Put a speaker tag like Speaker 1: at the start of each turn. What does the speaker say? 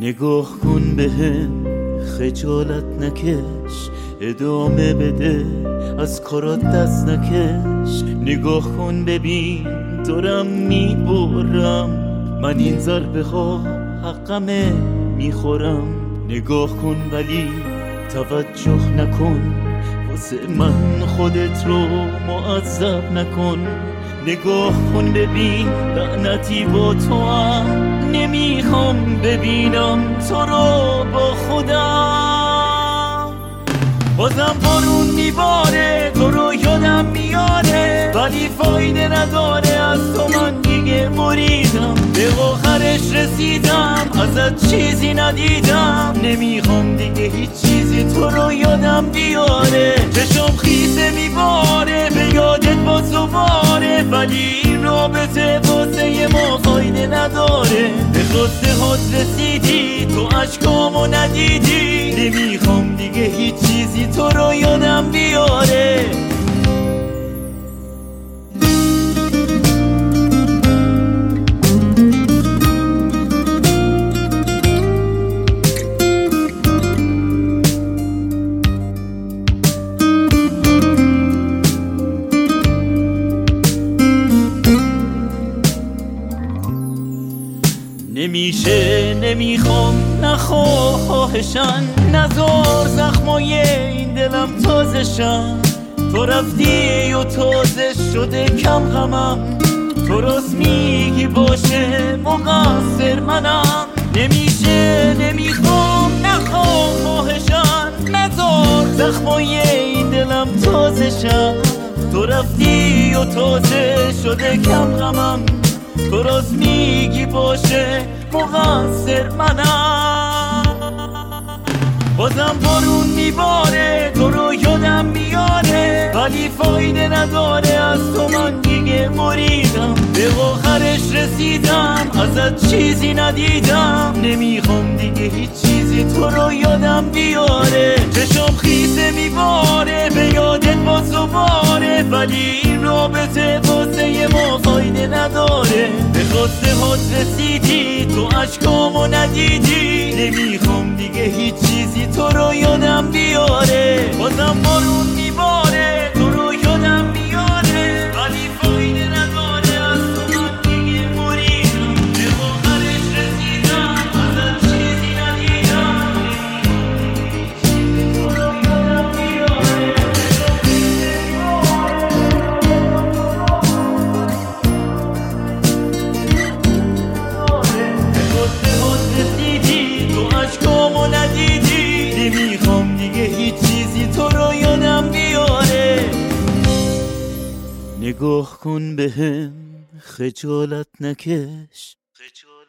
Speaker 1: نگاه کن بهم، خجالت نکش، ادامه بده، از کارات دست نکش. نگاه کن ببین دارم میبرم، من این ضربه ها حقمه میخورم. نگاه کن ولی توجه نکن، واسه من خودت رو معذب نکن. نگاه کن ببین لعنتی با تو هم، نمیخوام ببینم تو رو با خودم. بازم بارون میباره، تو رو یادم میاره، ولی فایده نداره، از تو من دیگه بریدم. به آخرش رسیدم، ازت چیزی ندیدم، نمیخوام دیگه هیچ چیزی تو رو یادم بیاره. چشم خیسه میباره، به یادت با تو باره، ولی این رابطه واسه ما فایده نداره. به خواسته هات رسیدی، تو عشقامو ندیدی، نمیخوام دیگه هیچ چیزی تو رو یادم بیاره. نمیشه، نمیخوام، نخواهشن، نزار زخمای این دلم تازشن. تو رفتی و تازه شده کم غمم، تو راست میگی باشه مقصر منم. نمیشه، نمیخوام، نخواهشن، نزار زخمای این دلم تازشن. تو رفتی و تازه شده کم غمم، تو راست میگی باشه مقصر منم. بازم بارون میباره، تو رو یادم میاره، ولی فایده نداره، از تو من دیگه مریدم. به آخرش رسیدم، ازت چیزی ندیدم، نمیخوام دیگه هیچ چیزی تو رو یادم بیاره. چشم خیسه میباره، به یادت با تو باره، ولی این رابطه واسه ما فایده نداره. به خواسته هات رسیدی، تو عشقامو ندیدی، نمیخوام دیگه هیچ چیزی تو رو یادم بیاره. بازم بارون میباره، تو رو یادم میاره، ولی فایده نداره، از تو من دیگه مریدم. به آخرش رسیدم، ازت چیزی ندیدم، تو رو یادم بیاره. عشقامو ندیدی، نمیخوام دیگه هیچ چیزی تو رو یادم بیاره. نگاه کن بهم، خجالت نکش.